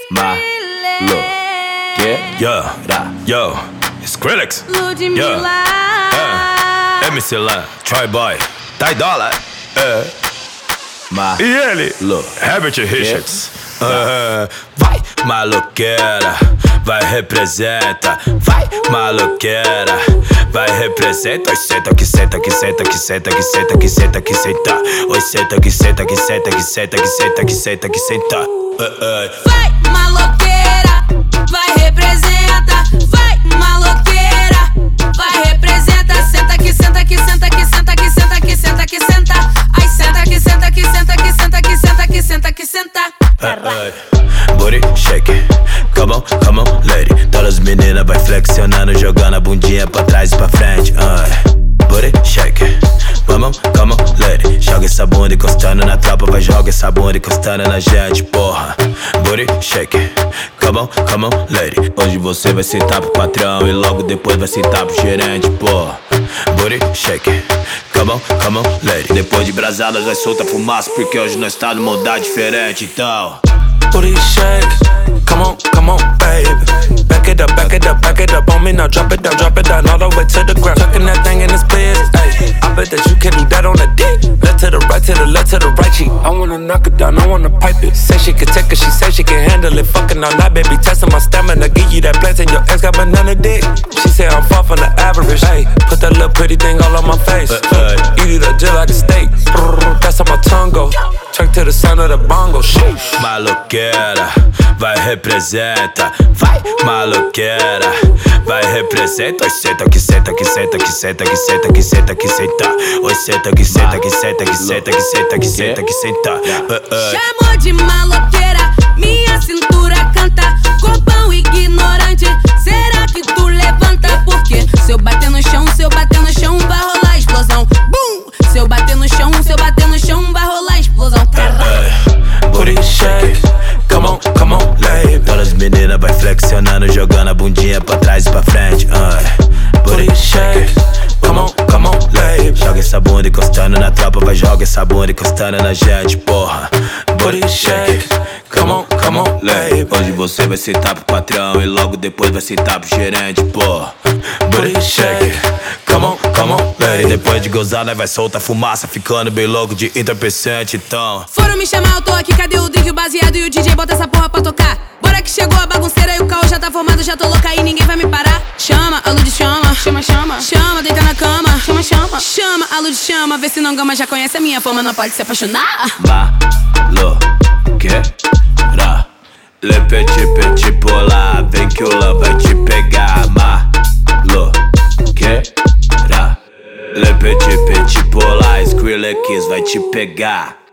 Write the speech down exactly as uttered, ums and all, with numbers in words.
Maloqueira. Yo, Skrillex. Ludmilla. É. M C Lan, Troy Boy, Ty Dolla. É. Ma. E ele, Lo. Herbert Richards. É. Vai, maloqueira, vai representa. Vai, maloqueira, vai representa. Oi, senta que senta que senta que senta que senta que senta que senta. Oi, senta que senta que senta que senta que senta que senta que senta. Vai, maloqueira, vai representa. Vai, maloqueira, vai representa. Senta que senta que senta que senta que senta que senta que senta. Ai, senta que senta que senta que senta que senta que senta que senta. Booty shake, come on, come on, lady. Todas as meninas vai flexionando, jogando a bundinha pra trás e pra frente. uh. Booty shake, come on, come on, lady. Joga essa bunda encostando na tropa, vai joga essa bunda encostando na gente, porra. Booty shake, come on, come on, lady. Hoje você vai sentar pro patrão e logo depois vai sentar pro gerente, porra. Booty shake, come on, come on, lady. Depois de brasadas vai soltar fumaça, porque hoje nós tá numa modalidade diferente, então. Booty shake, come on, come on, baby. Back it up, back it up, back it up on me now. Drop it down, drop it down, all the way to the ground. Chucking that thing in this place, ayy. I bet that you can do that on the dick. Left to the right, to the left, to the right cheek. I wanna knock it down, I wanna pipe it. Say she can take it, she say she can handle it. Fucking all night, baby, testing my stamina. Give you that blast and your ex got banana dick. She say I'm far from the average, ayy. Put that little pretty thing all on my face. Uh, eat it up just like a steak. That's how my tongue go. Check to the sound of the bongo, shit. Maloqueira, vai representa. Vai, maloqueira, vai representa. Oi, senta que senta que senta que senta que senta que senta que senta. Oi, senta que senta que senta que senta que senta que senta que senta. Chamou de maloqueira, minha cintura canta. Corpão ignorante, será que tu levanta? Porque se eu bater no chão, se eu bater no chão, vai rolar explosão. Bum! Se eu bater no chão, se eu bater no chão, vai rolar explosão. Booty shake, come on, come on, lady. Todas as meninas vai flexionando, jogando a bundinha pra trás e pra frente. uh. Booty shake, come on, come on, lady. Joga essa bunda encostando na tropa, vai joga essa bunda encostando na gente, porra. Booty shake, come on, come on, lady. Hoje você vai sentar pro patrão e logo depois vai sentar pro gerente, porra. Booty shake, come on, come on, E lady. depois de gozar, nós vai soltar fumaça, ficando bem louco de entorpecente, então. Foram me chamar, eu tô aqui, cadê o drink, o baseado e o D J? Bota essa porra pra tocar. Bora que chegou a bagunceira e o caos já tá formado, já tô louca e ninguém vai me parar. Chama, a Lud chama, chama, chama, chama, deita na cama, chama, chama, chama, a Lud chama, vê se não gama, já conhece a minha fama, não pode se apaixonar. Maloqueira, le petit petit polar, vem que o Lan vai te pegar. Maloqueira, le petit petit polar, Skrillex vai te pegar.